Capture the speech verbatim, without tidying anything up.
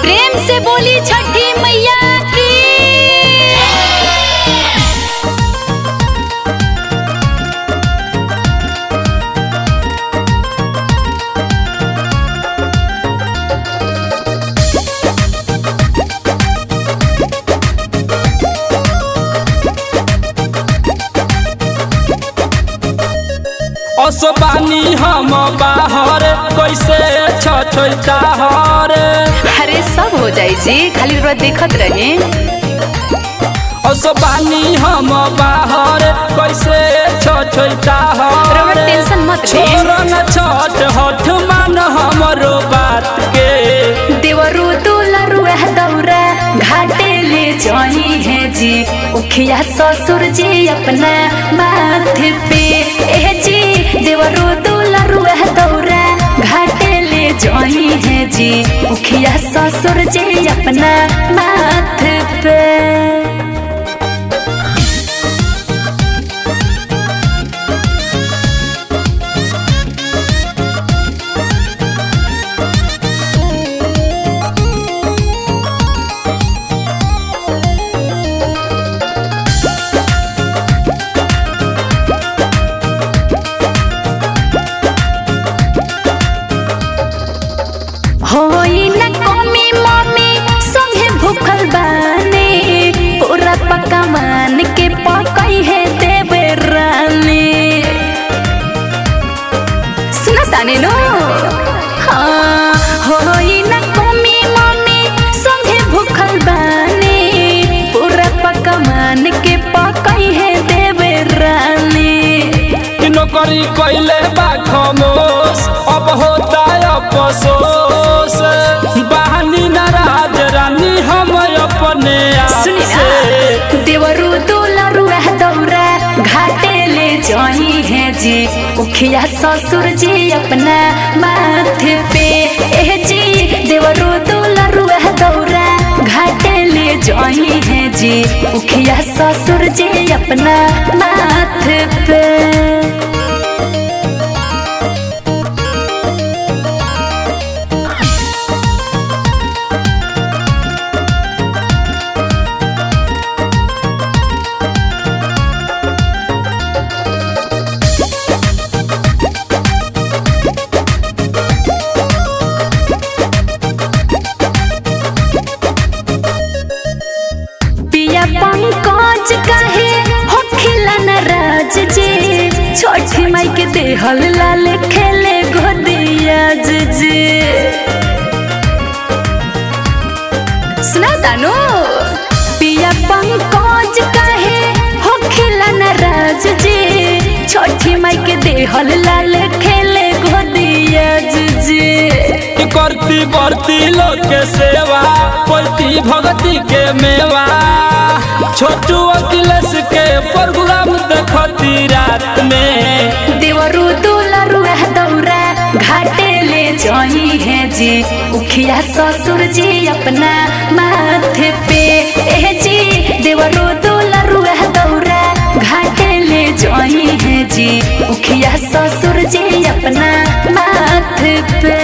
प्रेम से बोली छठी मैया की। असबानी हम बाहर कैसे छछैता हर। अरे सब हो जाई जी, खाली रोज देखत रहे। असबानी हम बाहर कैसे छछैता हर। रोज टेंशन मत ले। छोड़ न छठ हठ मान हमरो बात के। देवरू दुलरू है दौरा घाटे ले जाई है जी। उखिया ससुर जी अपना माथे पे ए जी। देवरू दुलरू है दौरा घाटे ले जाई है जी। उखिया ससुर जी अपना माथे पे। होई न कमी मम्मी संगे भूखल बानी। पूरा पकवान के पकई है देवे रानी। सुना ताने नो। हाँ होई न कमी मम्मी संगे भूखल बानी। पूरा पकवान के पकई है देवे रानी। नौकरी कैले बा खामोश अब होता अफसोस। बहानी नाराज रानी हम अपने आप से। देवरू दुलरू है दौरा घाटे ले जाई है जी। उखिया ससुर जी अपना माथे पे ए जी। देवरू दुलरू है दौरा घाटे ले जाई है जी। उखिया ससुर जी अपना माथे पे। पंकज कहे हो खिला नाराज जी। छोटी माई के देहल लाल खेले गोदिया जी। सुना दानो पिया पंकज कहे हो खिला नाराज जी। छोटी माई के देहल लाल खेले गोदिया जी। करती बरती लोग के सेवा पलती भगती के मेवा। छोटू अखिलेश के प्रोग्राम देखती रात में। देवरू दुलरू है दौरा घाटे ले जाई है जी। उखिया ससुर जी अपना माथे पे ए जी। देवरू दुलरू है दौरा घाटे ले जाई है जी। उखिया ससुर जी अपना माथे पे।